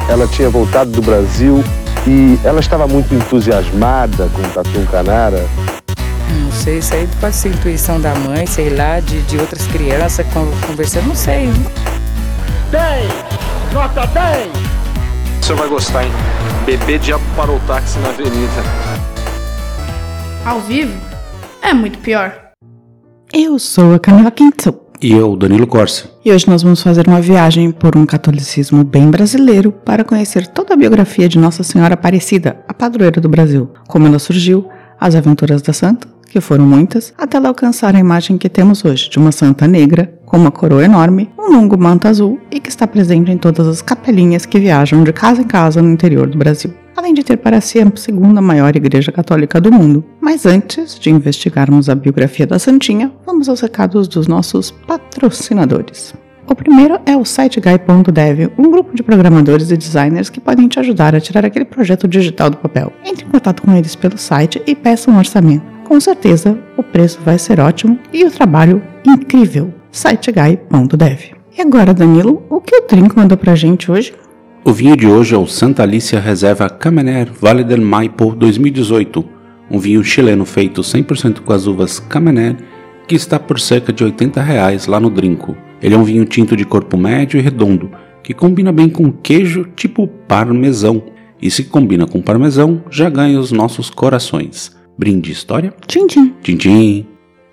ela tinha voltado do Brasil e ela estava muito entusiasmada com o Tatu Canara. Não sei, isso aí pode ser intuição da mãe, sei lá, de outras crianças conversando, não sei. 10! Nota 10! O senhor vai gostar, hein? Bebê diabo parou o táxi na avenida. Ao vivo é muito pior. Eu sou a Camila Quinto. E eu, Danilo Corsi. E hoje nós vamos fazer uma viagem por um catolicismo bem brasileiro para conhecer toda a biografia de Nossa Senhora Aparecida, a padroeira do Brasil. Como ela surgiu, as aventuras da santa, que foram muitas, até ela alcançar a imagem que temos hoje de uma santa negra, com uma coroa enorme, um longo manto azul e que está presente em todas as capelinhas que viajam de casa em casa no interior do Brasil. Além de ter para si a segunda maior igreja católica do mundo. Mas antes de investigarmos a biografia da santinha, vamos aos recados dos nossos patrocinadores. O primeiro é o SiteGuy.dev, um grupo de programadores e designers que podem te ajudar a tirar aquele projeto digital do papel. Entre em contato com eles pelo site e peça um orçamento. Com certeza, o preço vai ser ótimo e o trabalho incrível. SiteGuy.dev. E agora, Danilo, o que o Trinco mandou pra gente hoje? O vinho de hoje é o Santa Alicia Reserva Cabernet Valle del Maipo 2018, um vinho chileno feito 100% com as uvas Cabernet, que está por cerca de R$80 lá no Drinco. Ele é um vinho tinto de corpo médio e redondo, que combina bem com queijo tipo parmesão. E se combina com parmesão, já ganha os nossos corações. Brinde história? Tchim, tchim. Tchim, tchim.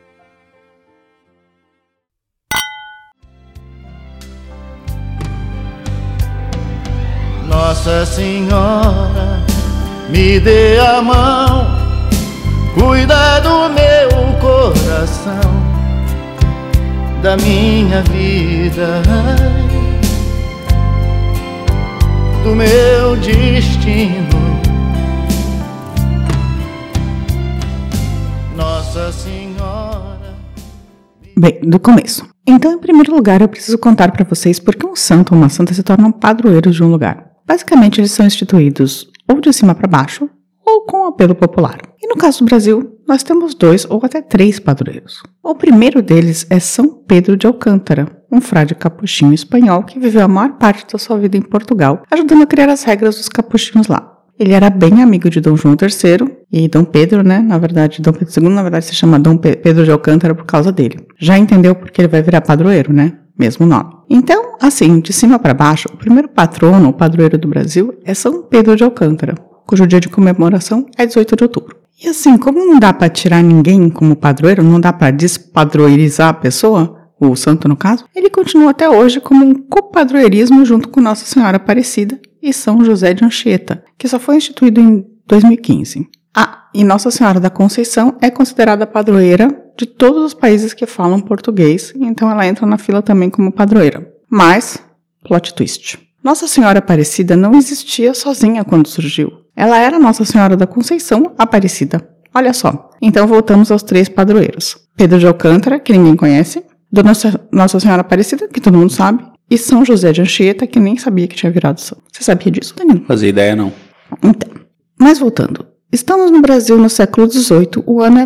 Nossa Senhora, me dê a mão, cuida do meu coração, da minha vida, do meu destino. Nossa Senhora. Bem, do começo. Então, em primeiro lugar, eu preciso contar para vocês por que um santo ou uma santa se tornam padroeiros de um lugar. Basicamente, eles são instituídos ou de cima para baixo, ou com apelo popular. E no caso do Brasil, nós temos 2 ou até 3 padroeiros. O primeiro deles é São Pedro de Alcântara, um frade capuchinho espanhol que viveu a maior parte da sua vida em Portugal, ajudando a criar as regras dos capuchinhos lá. Ele era bem amigo de Dom João III e Dom Pedro, né? Na verdade, Dom Pedro II, na verdade, se chama Dom Pedro de Alcântara por causa dele. Já entendeu porque ele vai virar padroeiro, né? Mesmo nome. Então, assim, de cima para baixo, o primeiro patrono, o padroeiro do Brasil, é São Pedro de Alcântara, cujo dia de comemoração é 18 de outubro. E assim, como não dá para tirar ninguém como padroeiro, não dá para despadroeirizar a pessoa, o santo no caso, ele continua até hoje como um copadroeirismo junto com Nossa Senhora Aparecida e São José de Anchieta, que só foi instituído em 2015. E Nossa Senhora da Conceição é considerada padroeira de todos os países que falam português, então ela entra na fila também como padroeira. Mas, plot twist. Nossa Senhora Aparecida não existia sozinha quando surgiu. Ela era Nossa Senhora da Conceição Aparecida. Olha só. Então voltamos aos 3 padroeiros. Pedro de Alcântara, que ninguém conhece, Nossa Senhora Aparecida, que todo mundo sabe, e São José de Anchieta, que nem sabia que tinha virado santo. Você sabia disso, Danilo? Não fazia ideia, não. Então, mas voltando. Estamos no Brasil no século XVIII, o ano é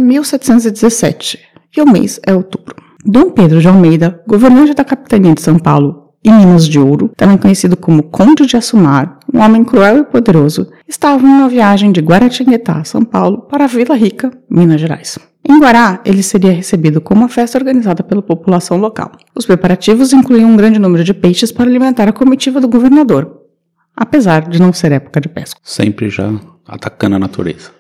1717, e o mês é outubro. Dom Pedro de Almeida, governante da capitania de São Paulo e Minas de Ouro, também conhecido como Conde de Assumar, um homem cruel e poderoso, estava em uma viagem de Guaratinguetá, São Paulo, para Vila Rica, Minas Gerais. Em Guará, ele seria recebido com uma festa organizada pela população local. Os preparativos incluíam um grande número de peixes para alimentar a comitiva do governador, apesar de não ser época de pesca. Sempre já atacando a natureza.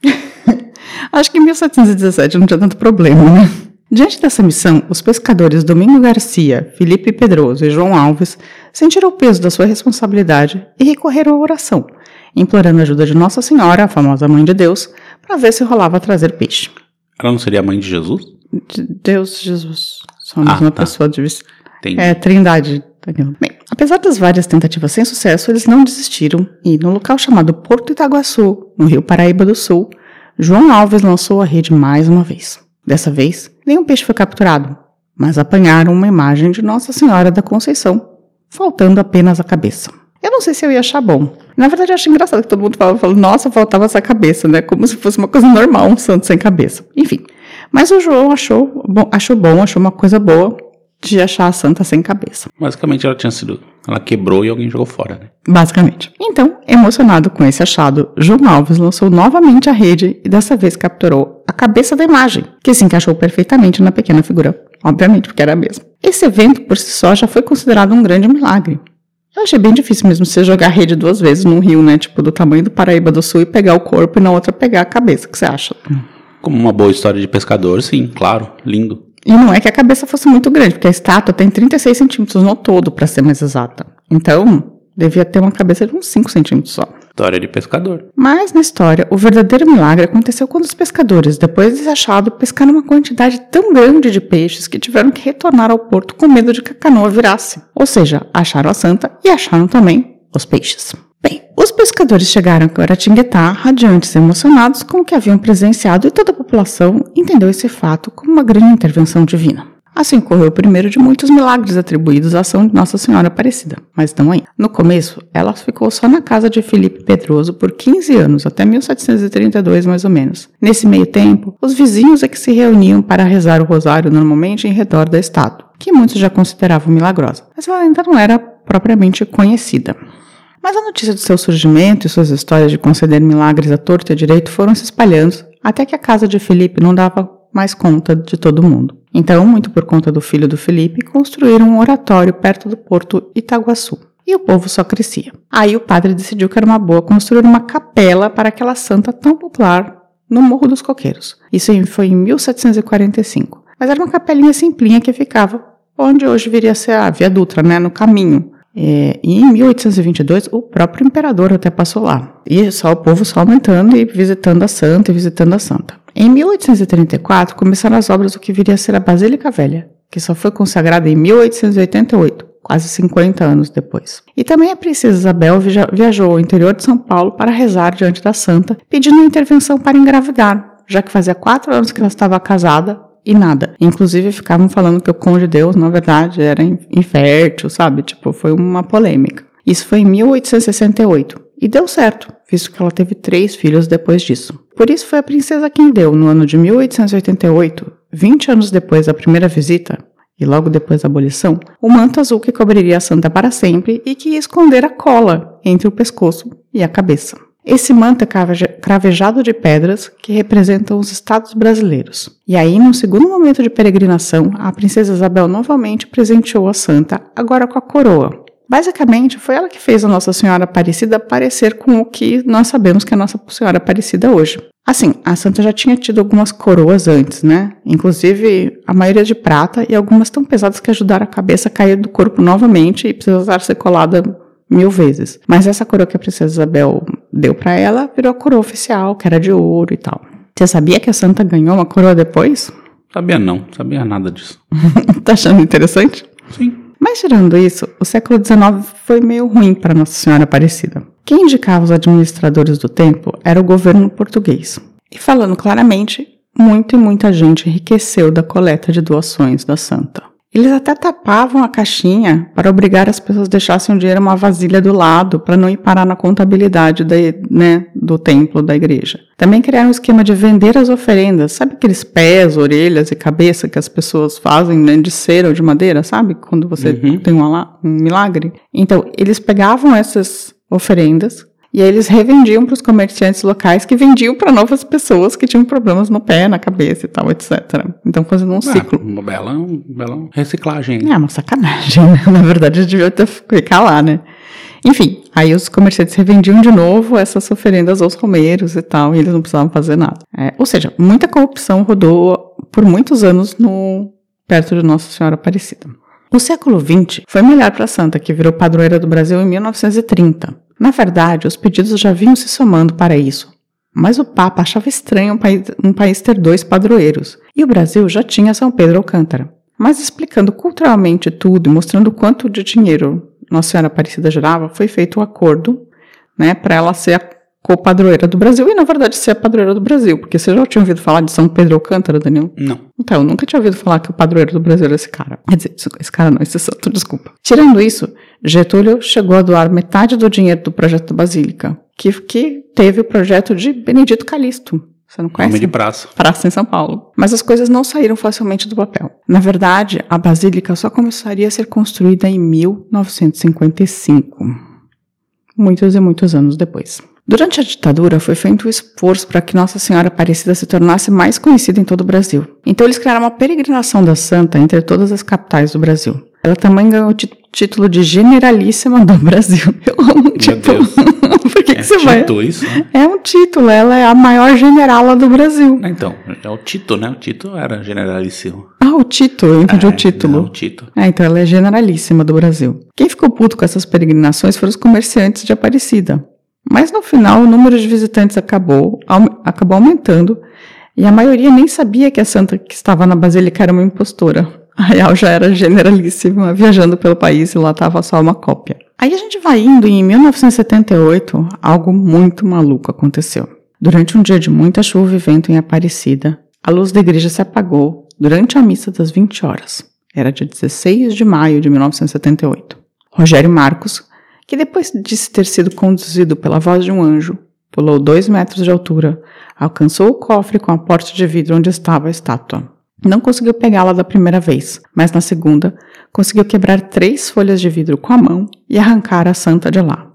Acho que em 1717 não tinha tanto problema, né? Diante dessa missão, os pescadores Domingo Garcia, Felipe Pedroso e João Alves sentiram o peso da sua responsabilidade e recorreram à oração, implorando a ajuda de Nossa Senhora, a famosa Mãe de Deus, para ver se rolava a trazer peixe. Ela não seria a mãe de Jesus? Deus, Jesus. Só a mesma pessoa de vista. Entendi. É, Trindade, Danilo. Bem, apesar das várias tentativas sem sucesso, eles não desistiram e, no local chamado Porto Itaguaçu, no Rio Paraíba do Sul, João Alves lançou a rede mais uma vez. Dessa vez, nenhum peixe foi capturado, mas apanharam uma imagem de Nossa Senhora da Conceição, faltando apenas a cabeça. Eu não sei se eu ia achar bom. Na verdade, eu acho engraçado que todo mundo fala, nossa, faltava essa cabeça, né? Como se fosse uma coisa normal, um santo sem cabeça. Enfim, mas o João achou uma coisa boa de achar a santa sem cabeça. Basicamente, ela tinha sido Ela quebrou e alguém jogou fora, né? Basicamente. Então, emocionado com esse achado, João Alves lançou novamente a rede e dessa vez capturou a cabeça da imagem, que se encaixou perfeitamente na pequena figura. Obviamente, porque era a mesma. Esse evento, por si só, já foi considerado um grande milagre. Eu achei bem difícil mesmo você jogar a rede 2 vezes num rio, né? Tipo, do tamanho do Paraíba do Sul e pegar o corpo e na outra pegar a cabeça. O que você acha? Como uma boa história de pescador, sim, claro, lindo. E não é que a cabeça fosse muito grande, porque a estátua tem 36 centímetros no todo, para ser mais exata. Então, devia ter uma cabeça de uns 5 centímetros só. História de pescador. Mas, na história, o verdadeiro milagre aconteceu quando os pescadores, depois desse achado, pescaram uma quantidade tão grande de peixes que tiveram que retornar ao porto com medo de que a canoa virasse. Ou seja, acharam a santa e acharam também os peixes. Bem, os pescadores chegaram a Guaratinguetá, radiantes e emocionados com o que haviam presenciado, e toda a população entendeu esse fato como uma grande intervenção divina. Assim ocorreu o primeiro de muitos milagres atribuídos à ação de Nossa Senhora Aparecida, mas não ainda. No começo, ela ficou só na casa de Felipe Pedroso por 15 anos, até 1732 mais ou menos. Nesse meio tempo, os vizinhos é que se reuniam para rezar o rosário normalmente em redor da estátua, que muitos já consideravam milagrosa, mas ela ainda não era propriamente conhecida. Mas a notícia de seu surgimento e suas histórias de conceder milagres à torto e à direito foram se espalhando, até que a casa de Felipe não dava mais conta de todo mundo. Então, muito por conta do filho do Felipe, construíram um oratório perto do porto Itaguaçu. E o povo só crescia. Aí o padre decidiu que era uma boa construir uma capela para aquela santa tão popular no Morro dos Coqueiros. Isso foi em 1745. Mas era uma capelinha simplinha que ficava onde hoje viria a ser a Via Dutra, né, no caminho. E em 1822, o próprio imperador até passou lá. E só o povo só aumentando e visitando a santa e visitando a santa. Em 1834, começaram as obras do que viria a ser a Basílica Velha, que só foi consagrada em 1888, quase 50 anos depois. E também a princesa Isabel viajou ao interior de São Paulo para rezar diante da santa, pedindo intervenção para engravidar, já que fazia 4 anos que ela estava casada e nada. Inclusive ficavam falando que o conde Deus, na verdade, era infértil, sabe? Tipo, foi uma polêmica. Isso foi em 1868. E deu certo, visto que ela teve 3 filhos depois disso. Por isso foi a princesa quem deu, no ano de 1888, 20 anos depois da primeira visita, e logo depois da abolição, o manto azul que cobriria a santa para sempre e que ia esconder a cola entre o pescoço e a cabeça. Esse manto é cravejado de pedras que representam os estados brasileiros. E aí, num segundo momento de peregrinação, a princesa Isabel novamente presenteou a santa, agora com a coroa. Basicamente, foi ela que fez a Nossa Senhora Aparecida parecer com o que nós sabemos que é a Nossa Senhora Aparecida hoje. Assim, a santa já tinha tido algumas coroas antes, né? Inclusive, a maioria de prata e algumas tão pesadas que ajudaram a cabeça a cair do corpo novamente e precisar ser colada 1000 vezes. Mas essa coroa que a princesa Isabel deu pra ela virou a coroa oficial, que era de ouro e tal. Você sabia que a santa ganhou uma coroa depois? Sabia não, sabia nada disso. Tá achando interessante? Sim. Mas tirando isso, o século XIX foi meio ruim para Nossa Senhora Aparecida. Quem indicava os administradores do templo era o governo português. E falando claramente, muita gente enriqueceu da coleta de doações da santa. Eles até tapavam a caixinha para obrigar as pessoas a deixassem o dinheiro em uma vasilha do lado para não ir parar na contabilidade do templo, da igreja. Também criaram um esquema de vender as oferendas. Sabe aqueles pés, orelhas e cabeça que as pessoas fazem, né, de cera ou de madeira, sabe? Quando você tem um milagre. Então, eles pegavam essas oferendas e aí eles revendiam para os comerciantes locais que vendiam para novas pessoas que tinham problemas no pé, na cabeça e tal, etc. Então, fazendo um ciclo. Uma bela reciclagem. É uma sacanagem, né? Na verdade, devia ter ficado lá, né? Enfim, aí os comerciantes revendiam de novo essas oferendas aos romeiros e tal, e eles não precisavam fazer nada. Ou seja, muita corrupção rodou por muitos anos perto de Nossa Senhora Aparecida. O século XX foi melhor para a santa, que virou padroeira do Brasil em 1930. Na verdade, os pedidos já vinham se somando para isso, mas o Papa achava estranho um país ter 2 padroeiros, e o Brasil já tinha São Pedro Alcântara. Mas explicando culturalmente tudo e mostrando quanto de dinheiro Nossa Senhora Aparecida gerava, foi feito um acordo, né, para ela ser a co-padroeira do Brasil, e na verdade ser a padroeira do Brasil, porque você já tinha ouvido falar de São Pedro Alcântara, Danilo? Não. Então, eu nunca tinha ouvido falar que o padroeiro do Brasil era esse cara. Quer dizer, esse cara não, esse santo, desculpa. Tirando isso, Getúlio chegou a doar metade do dinheiro do projeto da Basílica, que teve o projeto de Benedito Calixto. Você não conhece? Nome de praça. Praça em São Paulo. Mas as coisas não saíram facilmente do papel. Na verdade, a basílica só começaria a ser construída em 1955. Muitos e muitos anos depois. Durante a ditadura, foi feito um esforço para que Nossa Senhora Aparecida se tornasse mais conhecida em todo o Brasil. Então eles criaram uma peregrinação da Santa entre todas as capitais do Brasil. Ela também ganhou o título de Generalíssima do Brasil. Eu amo um título. Por que você vai? Isso, né? É um título, ela é a maior generala do Brasil. Então, é o Tito, né? O Tito era generalíssimo. Ah, o Tito, eu entendi o título. Não, o Tito. Então ela é Generalíssima do Brasil. Quem ficou puto com essas peregrinações foram os comerciantes de Aparecida. Mas no final o número de visitantes acabou aumentando e a maioria nem sabia que a santa que estava na basílica era uma impostora. A real já era generalíssima, viajando pelo país e lá estava só uma cópia. Aí a gente vai indo e em 1978 algo muito maluco aconteceu. Durante um dia de muita chuva e vento em Aparecida, a luz da igreja se apagou durante a missa das 20 horas. Era dia 16 de maio de 1978. Rogério Marcos, que depois de ter sido conduzido pela voz de um anjo, pulou 2 metros de altura, alcançou o cofre com a porta de vidro onde estava a estátua. Não conseguiu pegá-la da primeira vez, mas na segunda, conseguiu quebrar 3 folhas de vidro com a mão e arrancar a santa de lá.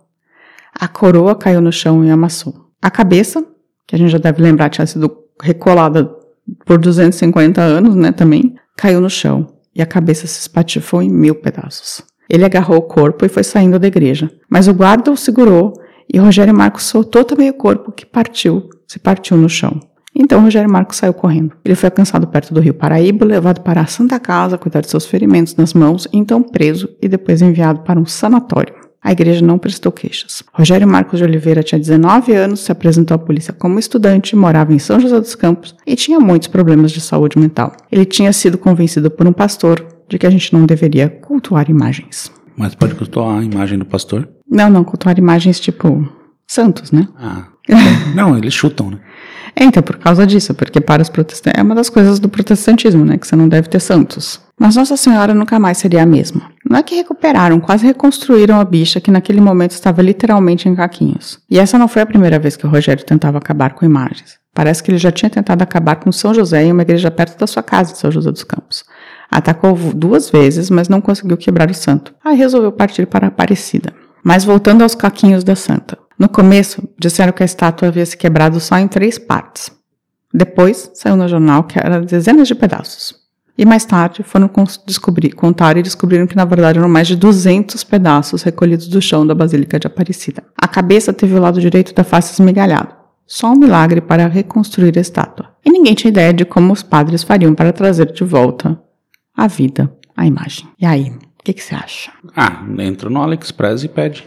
A coroa caiu no chão e amassou. A cabeça, que a gente já deve lembrar tinha sido recolada por 250 anos, né, também, caiu no chão e a cabeça se espatifou em 1000 pedaços. Ele agarrou o corpo e foi saindo da igreja, mas o guarda o segurou e Rogério Marcos soltou também o corpo que se partiu no chão. Então Rogério Marcos saiu correndo. Ele foi alcançado perto do Rio Paraíba, levado para a Santa Casa, cuidar de seus ferimentos nas mãos, então preso e depois enviado para um sanatório. A igreja não prestou queixas. Rogério Marcos de Oliveira tinha 19 anos, se apresentou à polícia como estudante, morava em São José dos Campos e tinha muitos problemas de saúde mental. Ele tinha sido convencido por um pastor de que a gente não deveria cultuar imagens. Mas pode cultuar a imagem do pastor? Não, cultuar imagens tipo santos, né? Ah, não, eles chutam, né? Então, por causa disso, porque para os protestantes, é uma das coisas do protestantismo, né, que você não deve ter santos. Mas Nossa Senhora nunca mais seria a mesma. Não é que recuperaram, quase reconstruíram a bicha que naquele momento estava literalmente em caquinhos. E essa não foi a primeira vez que o Rogério tentava acabar com imagens. Parece que ele já tinha tentado acabar com São José em uma igreja perto da sua casa, em São José dos Campos. Atacou 2 vezes, mas não conseguiu quebrar o santo. Aí resolveu partir para Aparecida. Mas voltando aos caquinhos da santa. No começo, disseram que a estátua havia se quebrado só em 3 partes. Depois, saiu no jornal que era dezenas de pedaços. E mais tarde, foram contar e descobriram que na verdade eram mais de 200 pedaços recolhidos do chão da Basílica de Aparecida. A cabeça teve o lado direito da face esmigalhado. Só um milagre para reconstruir a estátua. E ninguém tinha ideia de como os padres fariam para trazer de volta à vida a imagem. E aí, o que você acha? Entra no AliExpress e pede.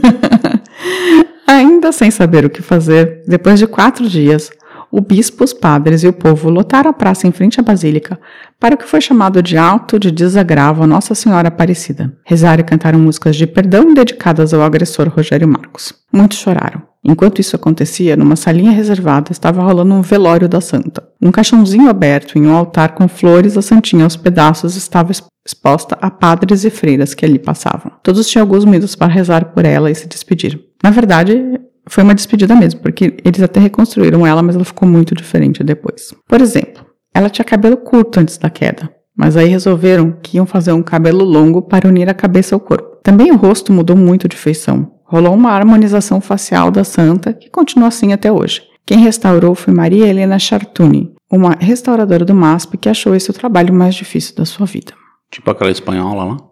Ainda sem saber o que fazer, depois de 4 dias, o bispo, os padres e o povo lotaram a praça em frente à basílica para o que foi chamado de ato de desagravo a Nossa Senhora Aparecida. Rezaram e cantaram músicas de perdão dedicadas ao agressor Rogério Marcos. Muitos choraram. Enquanto isso acontecia, numa salinha reservada estava rolando um velório da santa. Um caixãozinho aberto em um altar com flores, a santinha aos pedaços estava exposta a padres e freiras que ali passavam. Todos tinham alguns minutos para rezar por ela e se despedir. Na verdade, foi uma despedida mesmo, porque eles até reconstruíram ela, mas ela ficou muito diferente depois. Por exemplo, ela tinha cabelo curto antes da queda, mas aí resolveram que iam fazer um cabelo longo para unir a cabeça ao corpo. Também o rosto mudou muito de feição. Rolou uma harmonização facial da santa, que continua assim até hoje. Quem restaurou foi Maria Helena Chartuni, uma restauradora do MASP que achou esse o trabalho mais difícil da sua vida. Tipo aquela espanhola lá?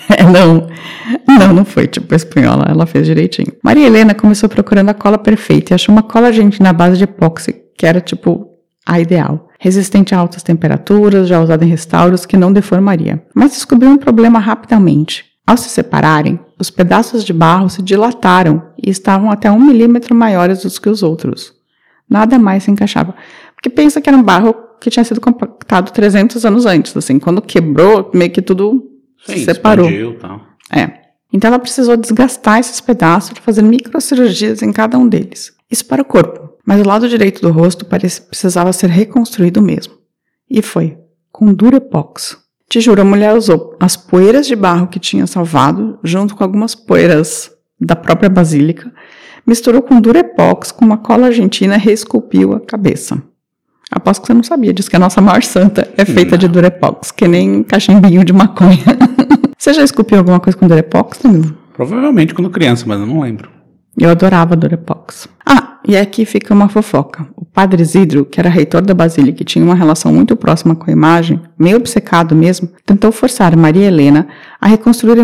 Não foi tipo a espanhola, ela fez direitinho. Maria Helena começou procurando a cola perfeita e achou uma cola argentina à base de epóxi, que era tipo a ideal. Resistente a altas temperaturas, já usada em restauros, que não deformaria. Mas descobriu um problema rapidamente. Ao se separarem, os pedaços de barro se dilataram e estavam até 1 milímetro maiores do que os outros. Nada mais se encaixava. Porque pensa que era um barro que tinha sido compactado 300 anos antes, assim. Quando quebrou, meio que tudo se separou. Expandiu, tá. Então ela precisou desgastar esses pedaços e fazer microcirurgias em cada um deles. Isso para o corpo. Mas o lado direito do rosto precisava ser reconstruído mesmo. E foi, com Durepox. Te juro, a mulher usou as poeiras de barro que tinha salvado, junto com algumas poeiras da própria basílica, misturou com Durepox, com uma cola argentina e reesculpiu a cabeça. Aposto que você não sabia, diz que a nossa maior santa é feita de Durepox, que nem cachimbinho de maconha. Você já esculpiu alguma coisa com Durepox, Danilo? Provavelmente quando criança, mas eu não lembro. Eu adorava Durepox. E aqui fica uma fofoca. O padre Isidro, que era reitor da Basílica e tinha uma relação muito próxima com a imagem, meio obcecado mesmo, tentou forçar Maria Helena a reconstruir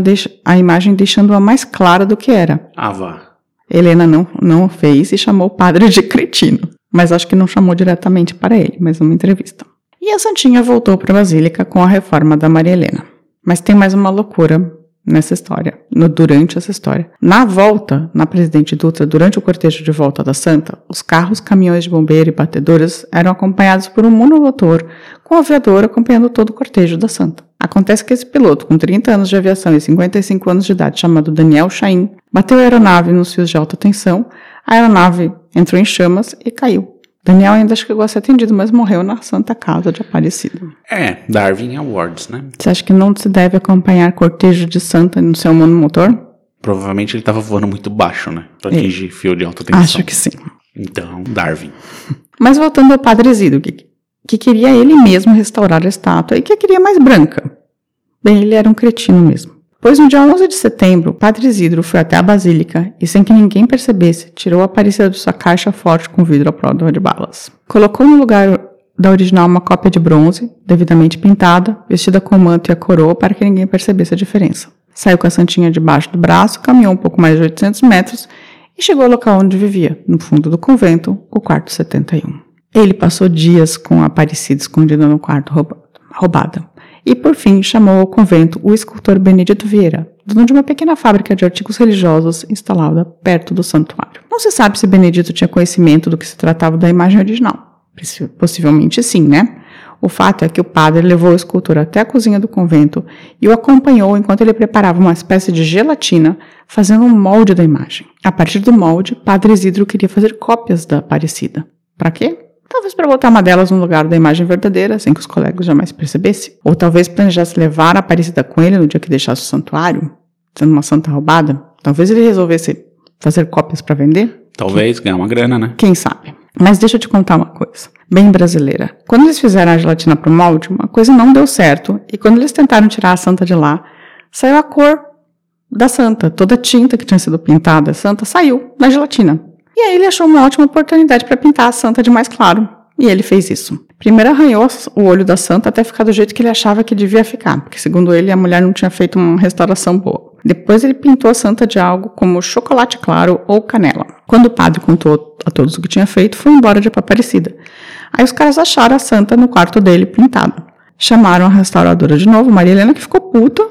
a imagem deixando-a mais clara do que era. Vá. Helena não fez e chamou o padre de cretino. Mas acho que não chamou diretamente para ele, mas numa entrevista. E a santinha voltou para a Basílica com a reforma da Maria Helena. Mas tem mais uma loucura nessa história, durante essa história. Na volta, na Presidente Dutra, durante o cortejo de volta da santa, os carros, caminhões de bombeiro e batedores eram acompanhados por um monomotor com um aviador acompanhando todo o cortejo da santa. Acontece que esse piloto, com 30 anos de aviação e 55 anos de idade, chamado Daniel Chain, bateu a aeronave nos fios de alta tensão, a aeronave entrou em chamas e caiu. Daniel ainda chegou a ser atendido, mas morreu na Santa Casa de Aparecida. Darwin Awards, né? Você acha que não se deve acompanhar cortejo de santa no seu monomotor? Provavelmente ele estava voando muito baixo, né? Para atingir fio de alta tensão. Acho que sim. Então, Darwin. Mas voltando ao padre Isidro, que queria ele mesmo restaurar a estátua e que queria mais branca. Bem, ele era um cretino mesmo. Pois no dia 11 de setembro, o padre Isidro foi até a Basílica e, sem que ninguém percebesse, tirou a Aparecida de sua caixa forte com vidro à prova de balas. Colocou no lugar da original uma cópia de bronze, devidamente pintada, vestida com o manto e a coroa para que ninguém percebesse a diferença. Saiu com a santinha debaixo do braço, caminhou um pouco mais de 800 metros e chegou ao local onde vivia, no fundo do convento, o quarto 71. Ele passou dias com a Aparecida escondida no quarto roubada. E, por fim, chamou ao convento o escultor Benedito Vieira, dono de uma pequena fábrica de artigos religiosos instalada perto do santuário. Não se sabe se Benedito tinha conhecimento do que se tratava da imagem original. Possivelmente sim, né? O fato é que o padre levou o escultor até a cozinha do convento e o acompanhou enquanto ele preparava uma espécie de gelatina, fazendo um molde da imagem. A partir do molde, Padre Isidro queria fazer cópias da Aparecida. Para quê? Talvez para botar uma delas no lugar da imagem verdadeira, sem que os colegas jamais percebessem. Ou talvez planejasse levar a Aparecida com ele no dia que deixasse o santuário, sendo uma santa roubada. Talvez ele resolvesse fazer cópias para vender. Talvez ganhar uma grana, né? Quem sabe? Mas deixa eu te contar uma coisa, bem brasileira. Quando eles fizeram a gelatina pro molde, uma coisa não deu certo. E quando eles tentaram tirar a santa de lá, saiu a cor da santa. Toda a tinta que tinha sido pintada, a santa, saiu na gelatina. E aí ele achou uma ótima oportunidade para pintar a santa de mais claro. E ele fez isso. Primeiro arranhou o olho da santa até ficar do jeito que ele achava que devia ficar, porque segundo ele a mulher não tinha feito uma restauração boa. Depois ele pintou a santa de algo como chocolate claro ou canela. Quando o padre contou a todos o que tinha feito, foi embora de Aparecida. Aí os caras acharam a santa no quarto dele pintada. Chamaram a restauradora de novo, Maria Helena, que ficou puta,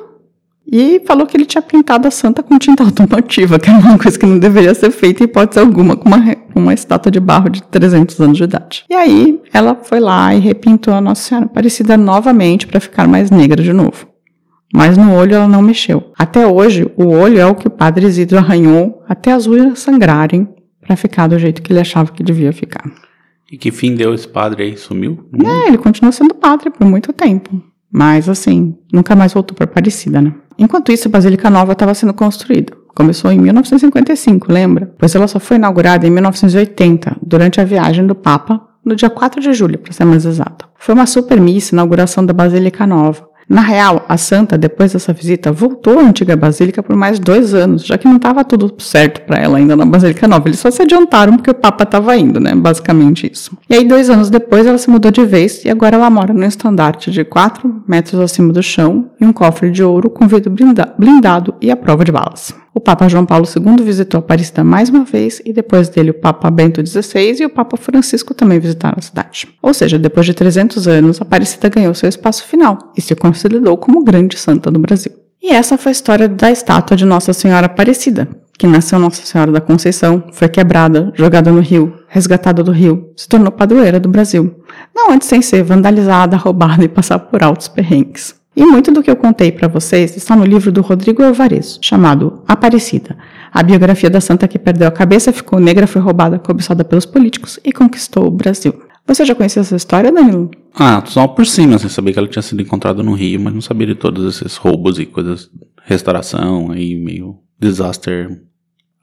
e falou que ele tinha pintado a santa com tinta automotiva, que era uma coisa que não deveria ser feita em hipótese alguma com uma estátua de barro de 300 anos de idade. E aí ela foi lá e repintou a Nossa Senhora Aparecida novamente para ficar mais negra de novo. Mas no olho ela não mexeu. Até hoje, o olho é o que o padre Isidro arranhou até as unhas sangrarem para ficar do jeito que ele achava que devia ficar. E que fim deu esse padre aí? Sumiu? Ele continuou sendo padre por muito tempo. Mas, assim, nunca mais voltou para Aparecida, né? Enquanto isso, a Basílica Nova estava sendo construída. Começou em 1955, lembra? Pois ela só foi inaugurada em 1980, durante a viagem do Papa, no dia 4 de julho, para ser mais exato. Foi uma super missa, inauguração da Basílica Nova. Na real, a santa, depois dessa visita, voltou à antiga Basílica por mais 2 anos, já que não estava tudo certo para ela ainda na Basílica Nova. Eles só se adiantaram porque o Papa estava indo, né? Basicamente isso. E aí, 2 anos depois, ela se mudou de vez e agora ela mora num estandarte de 4 metros acima do chão e um cofre de ouro com vidro blindado e à prova de balas. O Papa João Paulo II visitou Aparecida mais uma vez e depois dele o Papa Bento XVI e o Papa Francisco também visitaram a cidade. Ou seja, depois de 300 anos, Aparecida ganhou seu espaço final e se consolidou como grande santa do Brasil. E essa foi a história da estátua de Nossa Senhora Aparecida, que nasceu Nossa Senhora da Conceição, foi quebrada, jogada no rio, resgatada do rio, se tornou padroeira do Brasil. Não antes sem ser vandalizada, roubada e passar por altos perrengues. E muito do que eu contei para vocês está no livro do Rodrigo Alvarez, chamado Aparecida, a biografia da santa que perdeu a cabeça, ficou negra, foi roubada, cobiçada pelos políticos e conquistou o Brasil. Você já conhecia essa história, Danilo? Só por cima, você sabia que ela tinha sido encontrada no Rio, mas não sabia de todos esses roubos e coisas, restauração, aí meio disaster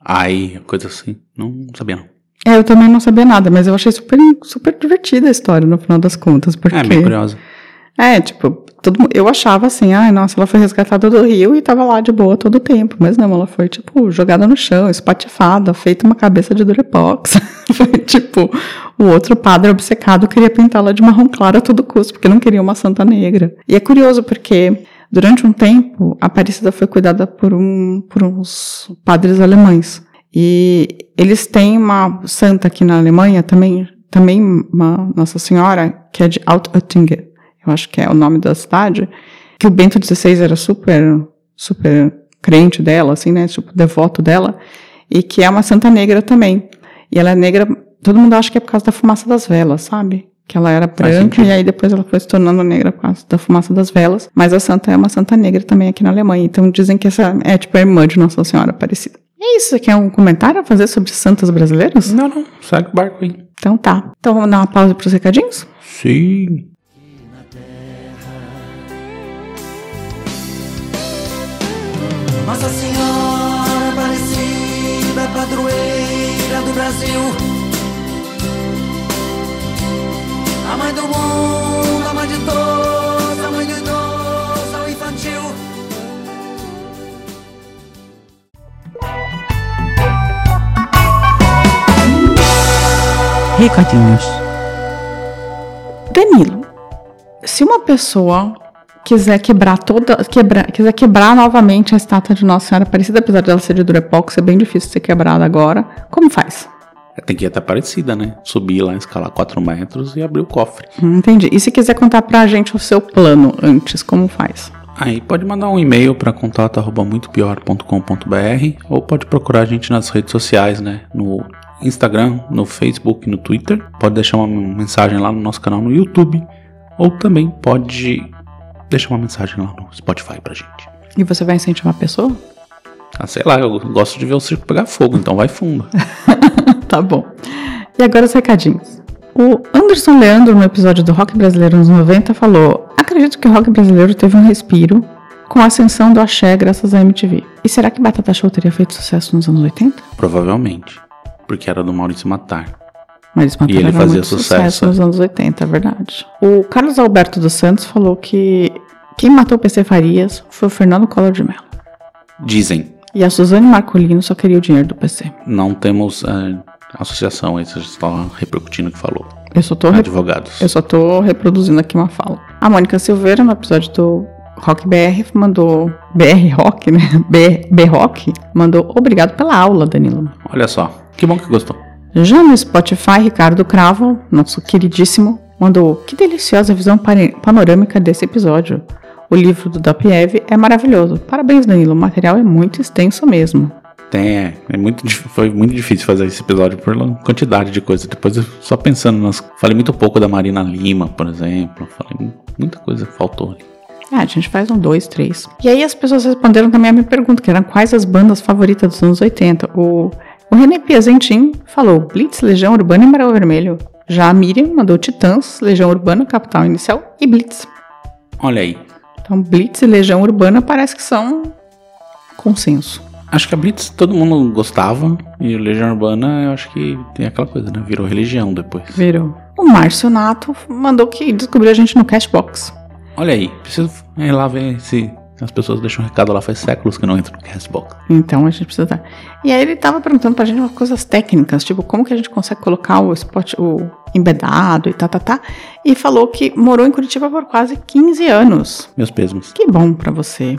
Ai, coisa assim. Não sabia, não. Eu também não sabia nada, mas eu achei super, super divertida a história, no final das contas, porque... É, bem curiosa. Tipo, eu achava assim, nossa, ela foi resgatada do rio e tava lá de boa todo o tempo, mas não, ela foi, tipo, jogada no chão, espatifada, feita uma cabeça de Durepox. Foi, tipo, o outro padre obcecado queria pintá-la de marrom claro a todo custo, porque não queria uma santa negra. E é curioso, porque durante um tempo, a Aparecida foi cuidada por uns padres alemães. E eles têm uma santa aqui na Alemanha, também uma Nossa Senhora, que é de Alt-Oettingen, eu acho que é o nome da cidade, que o Bento XVI era super, super crente dela, assim, né, tipo, devoto dela, e que é uma santa negra também. E ela é negra, todo mundo acha que é por causa da fumaça das velas, sabe? Que ela era branca e aí depois ela foi se tornando negra por causa da fumaça das velas. Mas a santa é uma santa negra também aqui na Alemanha. Então dizem que essa é tipo a irmã de Nossa Senhora Aparecida. É isso, você quer um comentário a fazer sobre santos brasileiros? Não, segue o barco aí. Então tá. Então vamos dar uma pausa para os recadinhos? Sim. Nossa Senhora Aparecida, padroeira do Brasil, a mãe do mundo, a mãe de todos, a mãe do idoso, ao infantil. Recadinhos. Danilo, se uma pessoa quiser quiser quebrar novamente a estátua de Nossa Senhora Aparecida, apesar dela ser de Durepox, é bem difícil ser quebrada agora, como faz? Tem que ir até Aparecida, né? Subir lá, escalar 4 metros e abrir o cofre. Entendi. E se quiser contar pra gente o seu plano antes, como faz? Aí pode mandar um e-mail para contato@muitopior.com.br ou pode procurar a gente nas redes sociais, né? No Instagram, no Facebook, no Twitter. Pode deixar uma mensagem lá no nosso canal no YouTube ou também pode deixar uma mensagem lá no Spotify pra gente. E você vai incentivar a pessoa? Sei lá, eu gosto de ver o circo pegar fogo, então vai fundo. Tá bom. E agora os recadinhos. O Anderson Leandro, no episódio do Rock Brasileiro nos 90, falou: acredito que o rock brasileiro teve um respiro com a ascensão do axé graças à MTV. E será que Batata Show teria feito sucesso nos anos 80? Provavelmente, porque era do Maurício Matar. Mas e ele fazia sucesso nos anos 80, é verdade. O Carlos Alberto dos Santos falou que quem matou o PC Farias foi o Fernando Collor de Mello. Dizem. E a Suzane Marcolino só queria o dinheiro do PC. Não temos associação, aí você está repercutindo o que falou. Advogados. Eu só tô reproduzindo aqui uma fala. A Mônica Silveira, no episódio do Rock BR, mandou... BR Rock, né? B Rock, mandou obrigado pela aula, Danilo. Olha só, que bom que gostou. Já no Spotify, Ricardo Cravo, nosso queridíssimo, mandou: que deliciosa visão panorâmica desse episódio. O livro do Dopiev é maravilhoso. Parabéns, Danilo, o material é muito extenso mesmo. Foi muito difícil fazer esse episódio por quantidade de coisa. Depois eu só pensando falei muito pouco da Marina Lima, por exemplo. Falei muita coisa que faltou ali. A gente faz 1, 2, 3. E aí as pessoas responderam também a minha pergunta, que eram quais as bandas favoritas dos anos 80. O René Piazentin falou Blitz, Legião Urbana e Marão Vermelho. Já a Miriam mandou Titãs, Legião Urbana, Capital Inicial e Blitz. Olha aí. Então Blitz e Legião Urbana parece que são consenso. Acho que a Blitz todo mundo gostava e o Legião Urbana eu acho que tem aquela coisa, né? Virou religião depois. Virou. O Márcio Nato mandou que descobriu a gente no Cashbox. Olha aí, preciso ir lá ver se as pessoas deixam um recado lá, faz séculos que não entram no Cashbox. Então a gente precisa dar. E aí ele tava perguntando pra gente umas coisas técnicas, tipo como que a gente consegue colocar o embedado e tá. E falou que morou em Curitiba por quase 15 anos. Meus pêsames. Que bom pra você,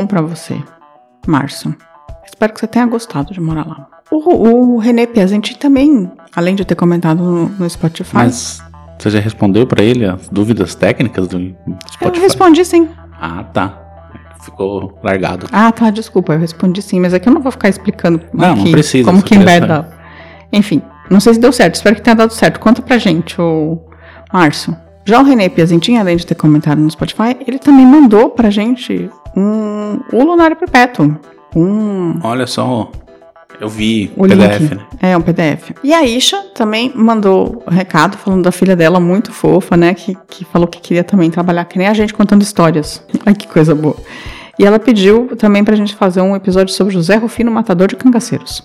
Márcio. Espero que você tenha gostado de morar lá. O René Piazentin também, além de ter comentado no Spotify. Mas você já respondeu pra ele as dúvidas técnicas do Spotify? Eu respondi sim. Ah, tá. Ficou largado. Ah, tá, desculpa, eu respondi sim, mas aqui eu não vou ficar explicando não precisa, como que embeda. Enfim, não sei se deu certo, espero que tenha dado certo. Conta pra gente, o Márcio. Já o René Piazentin, além de ter comentado no Spotify, ele também mandou pra gente o Lunário Perpétuo. Olha só, eu vi o PDF, link. né? É, um PDF. E a Isha também mandou um recado falando da filha dela, muito fofa, né? Que falou que queria também trabalhar que nem a gente contando histórias. Ai, que coisa boa. E ela pediu também pra gente fazer um episódio sobre José Rufino, matador de cangaceiros.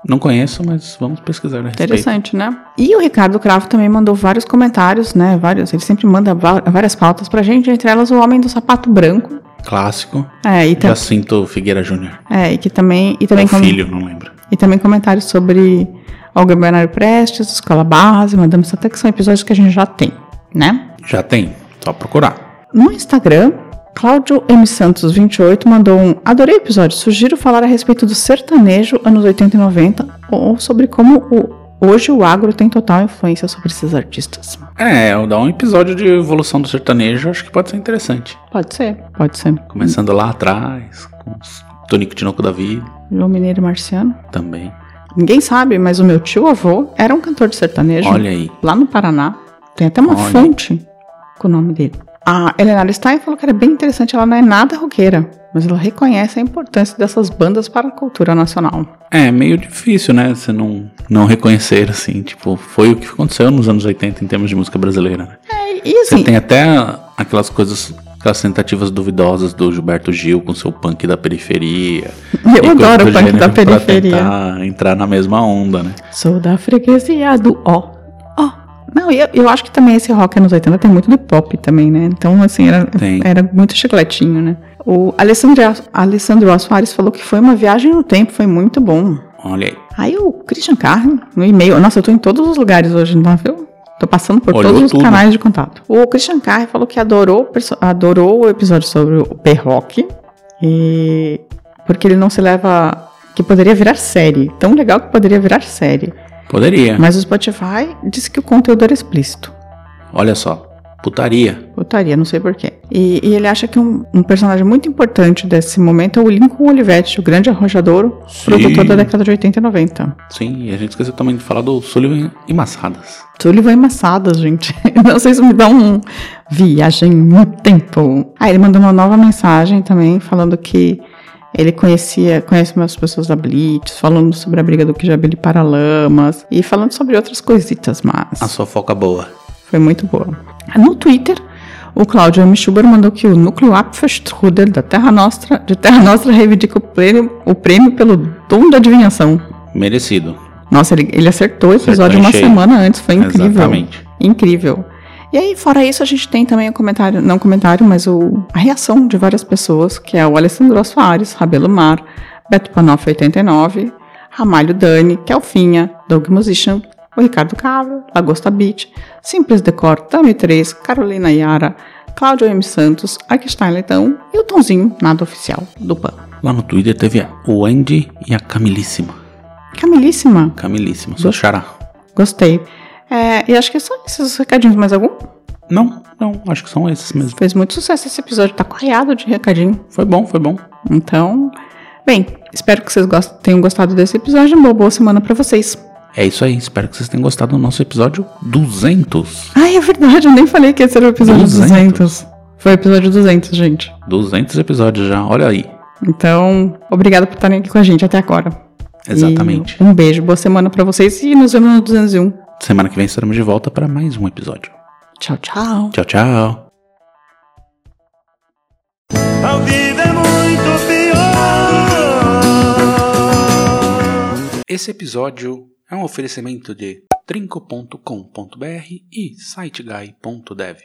Não conheço, mas vamos pesquisar a respeito. Interessante, né? E o Ricardo Cravo também mandou vários comentários, né? Ele sempre manda várias pautas pra gente, entre elas o Homem do Sapato Branco. Clássico. E Jacinto Figueira Júnior. E que também filho, não lembro. E também comentários sobre Olga Bernardo Prestes, Escola Base, Madame Satã, que são episódios que a gente já tem, né? Já tem, só procurar. No Instagram, Cláudio M. Santos 28 mandou adorei o episódio, sugiro falar a respeito do sertanejo anos 80 e 90 ou sobre como hoje o agro tem total influência sobre esses artistas. Dar um episódio de evolução do sertanejo, acho que pode ser interessante. Pode ser. Começando lá atrás, com os Tonico Tinoco da vida. João Mineiro e Marciano. Também. Ninguém sabe, mas o meu tio-avô era um cantor de sertanejo. Olha aí. Lá no Paraná. Tem até uma fonte com o nome dele. A Helena Stein falou que era bem interessante, ela não é nada roqueira, mas ela reconhece a importância dessas bandas para a cultura nacional. É meio difícil, né, você não reconhecer, assim, tipo, foi o que aconteceu nos anos 80 em termos de música brasileira, né? E assim... Você tem até aquelas tentativas duvidosas do Gilberto Gil com seu punk da periferia. Eu adoro o punk da periferia. Pra tentar entrar na mesma onda, né? Sou da freguesia do ó. Não, eu acho que também esse rock anos 80 tem muito do pop também, né? Então, assim, era muito chicletinho, né? O Alessandro Soares falou que foi uma viagem no tempo, foi muito bom. Olha aí. Aí o Christian Carne, no e-mail... Nossa, eu tô em todos os lugares hoje, não viu? Tô passando por todos os canais de contato. O Christian Carne falou que adorou o episódio sobre o P-Rock, porque ele não se leva... que poderia virar série. Tão legal que poderia virar série. Poderia. Mas o Spotify disse que o conteúdo era explícito. Olha só. Putaria, não sei porquê. E ele acha que um personagem muito importante desse momento é o Lincoln Olivetti, o grande arrojadouro, produtor da década de 80 e 90. Sim, e a gente esqueceu também de falar do Sullivan e Massadas. Sullivan e Massadas, gente. Não sei se me dá viagem no tempo. Ele mandou uma nova mensagem também, falando que ele conhece umas pessoas da Blitz, falando sobre a briga do Quijabili Paralamas e falando sobre outras coisitas, mas... A sua foca boa. Foi muito boa. No Twitter, o Cláudio M. Schuber mandou que o Núcleo Apfelstrudel de Terra Nostra reivindica o prêmio pelo dom da adivinhação. Merecido. Nossa, ele acertou o episódio uma semana antes, foi incrível. Exatamente. Incrível. E aí, fora isso, a gente tem também mas a reação de várias pessoas, que é o Alessandro Soares, Rabelo Mar, Beto Panoff 89, Ramalho Dani, Kelfinha, Doug Musician, o Ricardo Cabro, Lagosta Beach, Simples Decor, Tami 3, Carolina Yara, Cláudio M. Santos, Arquestein Leitão e o Tonzinho, nada oficial, do PAN. Lá no Twitter teve o Andy e a Camilíssima. Camilíssima, sua xará. Gostei. E acho que são esses recadinhos. Mais algum? Não, acho que são esses mesmo. Fez muito sucesso esse episódio, tá correado de recadinho. Foi bom. Então, bem, espero que vocês tenham gostado desse episódio. Uma boa semana pra vocês. É isso aí, espero que vocês tenham gostado do nosso episódio 200. É verdade, eu nem falei que esse era o episódio 200. Foi o episódio 200, gente. 200 episódios já, olha aí. Então, obrigado por estarem aqui com a gente até agora. Exatamente. E um beijo, boa semana pra vocês e nos vemos no 201. Semana que vem estaremos de volta para mais um episódio. Tchau, tchau. Tchau, tchau. Ao vivo é muito pior. Esse episódio é um oferecimento de trinco.com.br e siteguy.dev.